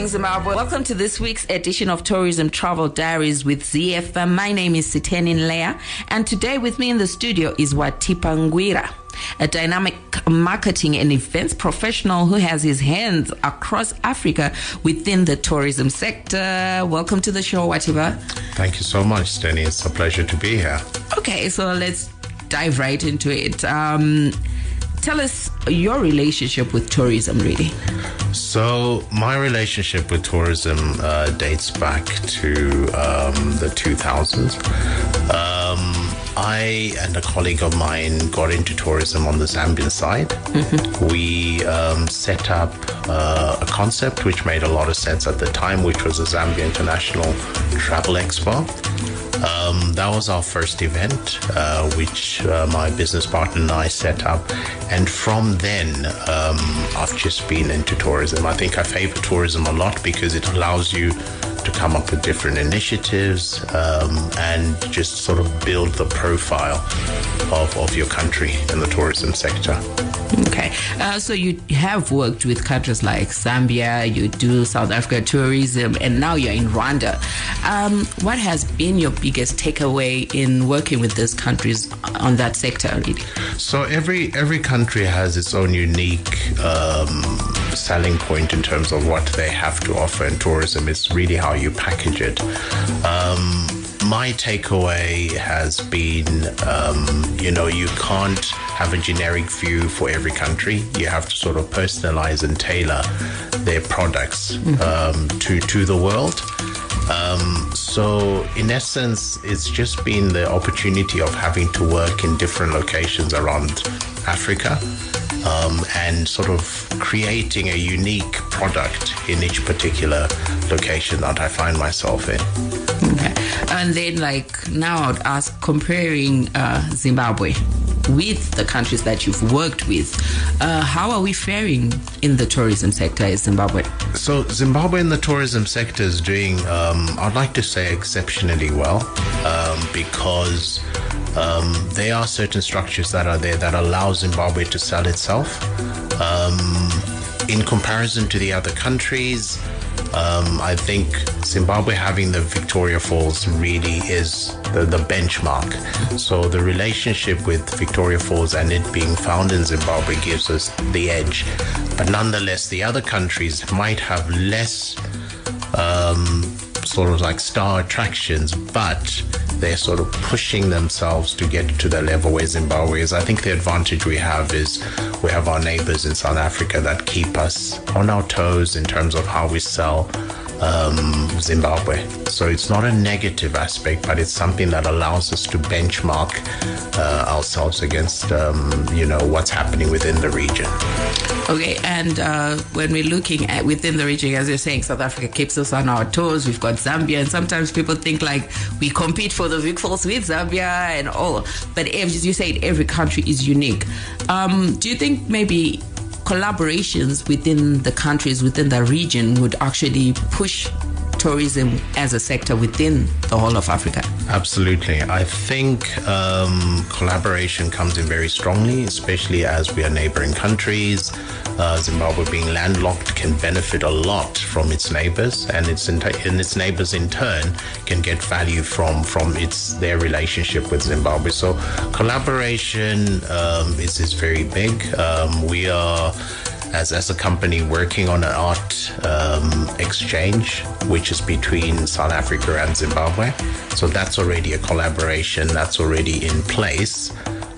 morning, Zimbabwe. Welcome to this week's edition of Tourism Travel Diaries with ZFM. My name is Sitenin Leah, and today with me in the studio is Watipa Ngwira, a dynamic marketing and events professional who has his hands across Africa within the tourism sector. Welcome to the show, Watipa. Thank you so much, Steny. It's a pleasure to be here. Okay, so let's dive right into it. Tell us your relationship with tourism, really. So my relationship with tourism dates back to the 2000s. I and a colleague of mine got into tourism on the Zambian side. Mm-hmm. We set up a concept which made a lot of sense at the time, which was the Zambia International Travel Expo. That was our first event, which my business partner and I set up. And from then, I've just been into tourism. I think I favor tourism a lot because it allows you to come up with different initiatives and just sort of build the profile of your country in the tourism sector. Okay, so you have worked with countries like Zambia, you do South Africa tourism, and now you're in Rwanda. What has been your biggest takeaway in working with these countries on that sector, really? So every country has its own unique selling point in terms of what they have to offer in tourism. It's really how you package it. My takeaway has been, you can't have a generic view for every country. You have to sort of personalize and tailor their products to the world. So in essence, it's just been the opportunity of having to work in different locations around Africa and sort of creating a unique product in each particular location that I find myself in. Okay. And then now I'd ask, comparing Zimbabwe with the countries that you've worked with, how are we faring in the tourism sector in Zimbabwe? So Zimbabwe in the tourism sector is doing, I'd like to say, exceptionally well, because there are certain structures that are there that allow Zimbabwe to sell itself. In comparison to the other countries, I think Zimbabwe having the Victoria Falls really is the benchmark. So the relationship with Victoria Falls and it being found in Zimbabwe gives us the edge. But nonetheless, the other countries might have less sort of like star attractions, but they're sort of pushing themselves to get to the level where Zimbabwe is. I think the advantage we have is we have our neighbors in South Africa that keep us on our toes in terms of how we sell Zimbabwe. So it's not a negative aspect, but it's something that allows us to benchmark ourselves against, what's happening within the region. Okay, and when we're looking at within the region, as you're saying, South Africa keeps us on our toes. We've got Zambia, and sometimes people think like we compete for the Vic Falls with Zambia and all. But as you said, every country is unique. Do you think maybe collaborations within the countries, within the region, would actually push tourism as a sector within the whole of Africa? Absolutely. I think collaboration comes in very strongly, especially as we are neighboring countries. Zimbabwe being landlocked can benefit a lot from its neighbors, and its neighbors in turn can get value from their relationship with Zimbabwe. So collaboration is very big. We are, as a company, working on an art exchange, which is between South Africa and Zimbabwe. So that's already a collaboration that's already in place,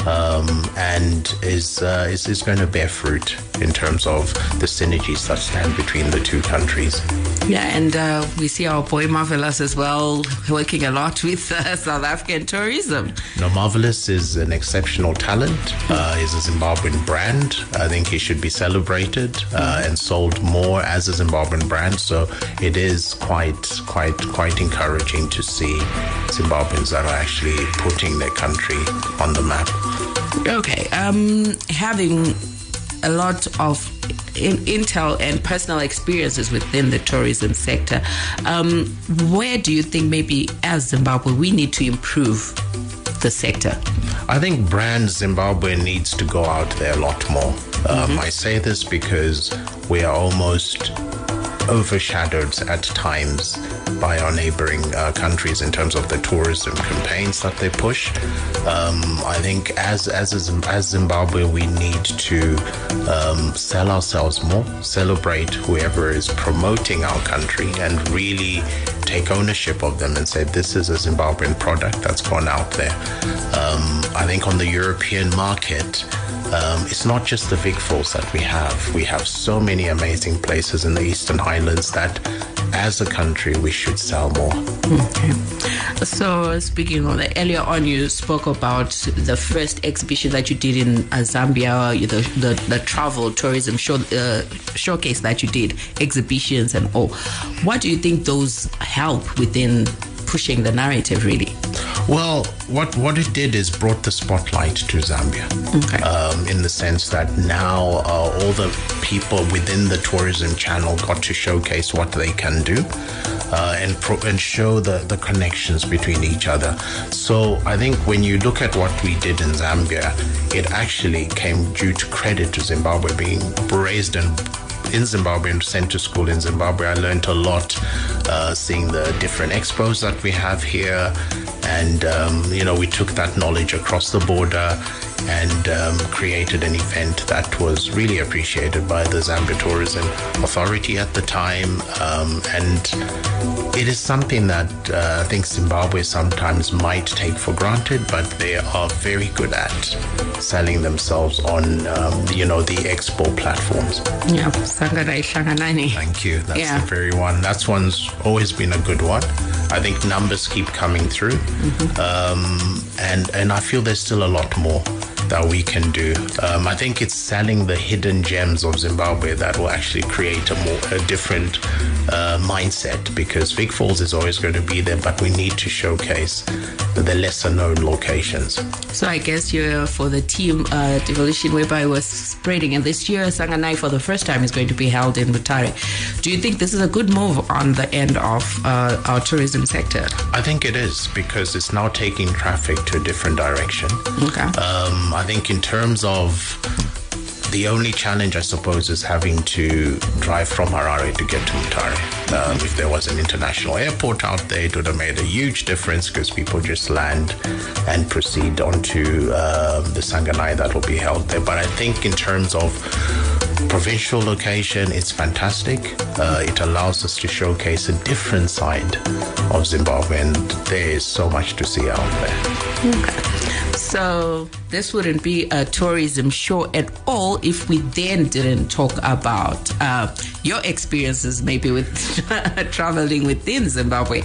and is going to bear fruit in terms of the synergies that stand between the two countries. Yeah, and we see our boy Marvelous as well working a lot with South African tourism. No, Marvelous is an exceptional talent. He's a Zimbabwean brand. I think he should be celebrated and sold more as a Zimbabwean brand. So it is quite encouraging to see Zimbabweans that are actually putting their country on the map. Okay, having a lot of intel and personal experiences within the tourism sector, where do you think maybe as Zimbabwe we need to improve the sector? I think brand Zimbabwe needs to go out there a lot more. I say this because we are almost overshadowed at times by our neighboring countries in terms of the tourism campaigns that they push. I think as Zimbabwe, we need to sell ourselves more, celebrate whoever is promoting our country, and really take ownership of them and say, this is a Zimbabwean product that's gone out there. I think on the European market, it's not just the Vic Falls that we have. We have so many amazing places in the Eastern Highlands that as a country we should sell more. Okay. So speaking of that, earlier on you spoke about the first exhibition that you did in Zambia, the travel tourism showcase that you did, exhibitions and all. What do you think those help within pushing the narrative, really? Well, what it did is brought the spotlight to Zambia, in the sense that now all the people within the tourism channel got to showcase what they can do, and show the connections between each other. So I think when you look at what we did in Zambia, it actually came due to credit to Zimbabwe being raised in Zimbabwe and sent to school in Zimbabwe. I learned a lot seeing the different expos that we have here, and we took that knowledge across the border and created an event that was really appreciated by the Zambia Tourism Authority at the time, and it is something that I think Zimbabwe sometimes might take for granted, but they are very good at selling themselves on the expo platforms. Yeah, Sanganai Hlanganani. Thank you. That's the very one. That's one's always been a good one. I think numbers keep coming through, and I feel there's still a lot more that we can do. I think it's selling the hidden gems of Zimbabwe that will actually create a different mindset, because Vic Falls is always going to be there, but we need to showcase the lesser known locations. So I guess you're for the team devolution whereby we're spreading, and this year Sanganai for the first time is going to be held in Mutare. Do you think this is a good move on the end of our tourism sector? I think it is, because it's now taking traffic to a different direction. Okay. I think in terms of the only challenge, I suppose, is having to drive from Harare to get to Mutare. If there was an international airport out there, it would have made a huge difference, because people just land and proceed onto the Sanganai that will be held there. But I think in terms of provincial location, it's fantastic. It allows us to showcase a different side of Zimbabwe, and there is so much to see out there. Okay. So this wouldn't be a tourism show at all if we then didn't talk about your experiences maybe with traveling within Zimbabwe.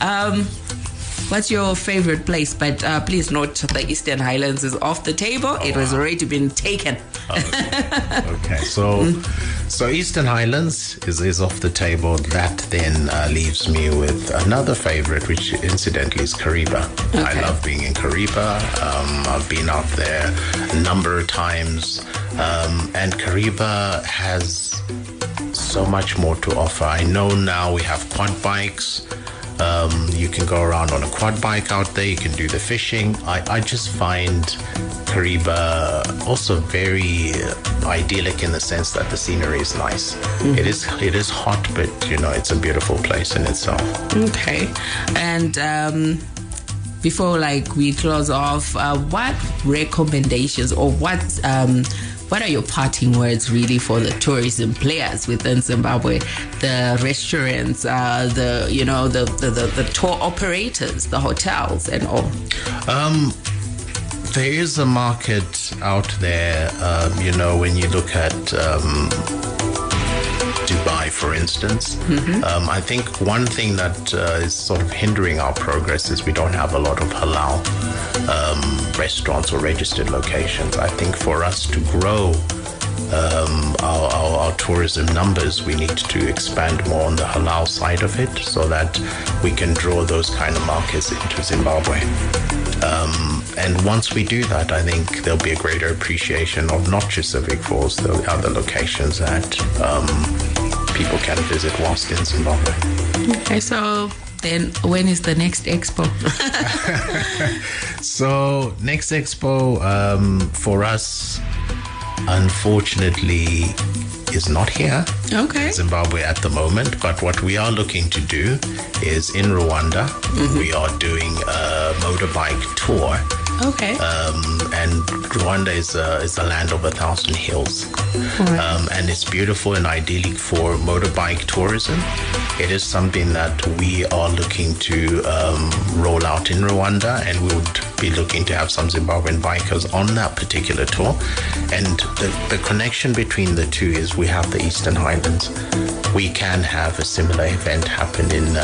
What's your favorite place? But please note the Eastern Highlands is off the table. It was already been taken. Okay. So Eastern Highlands is off the table. That then leaves me with another favorite, which incidentally is Kariba. Okay. I love being in Kariba. I've been out there a number of times, and Kariba has so much more to offer. I know now we have quad bikes. You can go around on a quad bike out there. You can do the fishing. I just find Kariba also very idyllic in the sense that the scenery is nice. Mm-hmm. It is hot, but it's a beautiful place in itself. Okay, and before we close off, what recommendations or what are your parting words really for the tourism players within Zimbabwe, the restaurants, the tour operators, the hotels and all? There is a market out there, when you look at Dubai, for instance. Mm-hmm. I think one thing that is sort of hindering our progress is we don't have a lot of halal restaurants or registered locations. I think for us to grow our tourism numbers, we need to expand more on the halal side of it so that we can draw those kind of markets into Zimbabwe. And once we do that, I think there'll be a greater appreciation of not just the Vic Falls, the other locations that people can visit whilst in Zimbabwe. Okay, so then when is the next expo? So next expo for us, unfortunately, is not here. Okay. Zimbabwe at the moment, but what we are looking to do is in Rwanda, we are doing a motorbike tour. Okay. And Rwanda is a land of 1,000 hills. Right. And it's beautiful and idyllic for motorbike tourism. It is something that we are looking to roll out in Rwanda, and we would be looking to have some Zimbabwean bikers on that particular tour. And the connection between the two is we have the Eastern Highlands. We can have a similar event happen in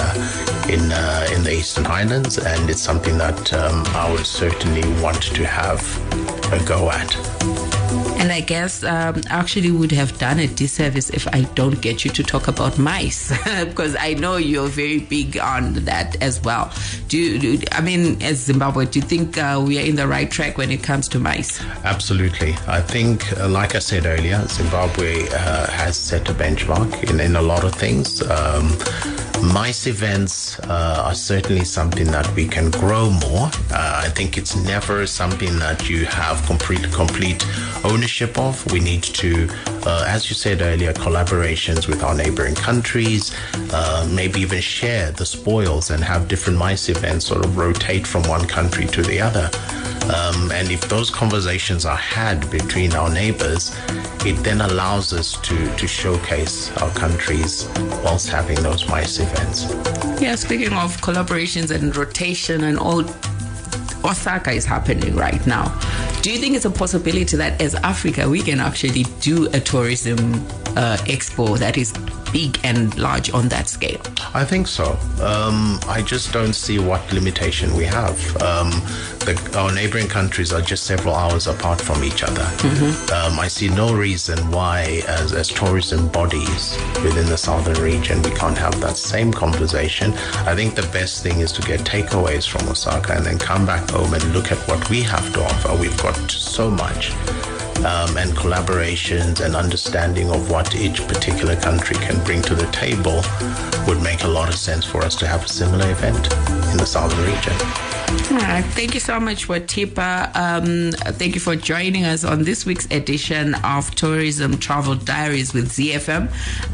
the Eastern Highlands, and it's something that I would certainly want to have a go at. And I guess I actually would have done a disservice if I don't get you to talk about mice, because I know you're very big on that as well. I mean, as Zimbabwe, do you think we are in the right track when it comes to mice? Absolutely. I think, like I said earlier, Zimbabwe has set a benchmark in a lot of things. Mice events are certainly something that we can grow more. I think it's never something that you have complete ownership of. We need to, as you said earlier, collaborations with our neighboring countries, maybe even share the spoils and have different mice events sort of rotate from one country to the other. And if those conversations are had between our neighbors, it then allows us to showcase our countries whilst having those mice events. Yeah, speaking of collaborations and rotation and all, Osaka is happening right now. Do you think it's a possibility that as Africa, we can actually do a tourism expo that is big and large on that scale? I think so. I just don't see what limitation we have. Our neighboring countries are just several hours apart from each other. I see no reason why, as tourism bodies within the southern region, we can't have that same conversation. I think the best thing is to get takeaways from Osaka and then come back home and look at what we have to offer. We've got so much. And collaborations and understanding of what each particular country can bring to the table would make a lot of sense for us to have a similar event in the southern region. All right. Thank you so much, Watipa. Thank you for joining us on this week's edition of Tourism Travel Diaries with ZFM.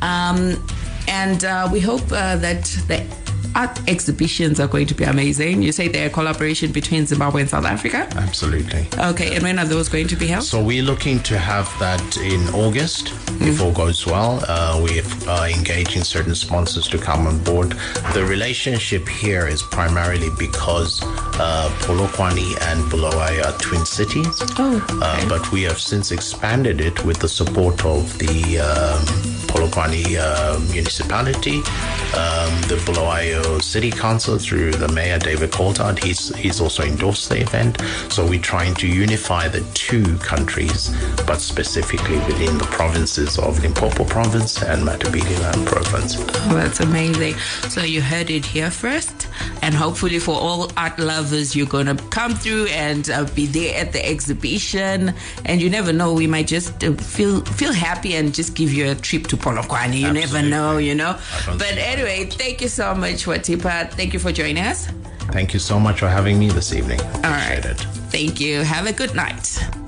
And we hope that the art exhibitions are going to be amazing. You say they're a collaboration between Zimbabwe and South Africa? Absolutely. Okay, and when are those going to be held? So we're looking to have that in August, if all goes well. We are engaging certain sponsors to come on board. The relationship here is primarily because Polokwane and Bulawayo are twin cities. Okay. But we have since expanded it with the support of the Polokwane municipality, the Bulawayo City Council through the Mayor David Coulthard. He's also endorsed the event. So we're trying to unify the two countries, but specifically within the provinces of Limpopo Province and Matabeleland Province. Oh, that's amazing. So you heard it here first, and hopefully for all art lovers, you're going to come through and be there at the exhibition. And you never know, we might just feel happy and just give you a trip to Polokwane. You Absolutely. Never know, you know. But anyway, thank you so much, Watipa. Thank you for joining us. Thank you so much for having me this evening. Appreciate it. Thank you. Have a good night.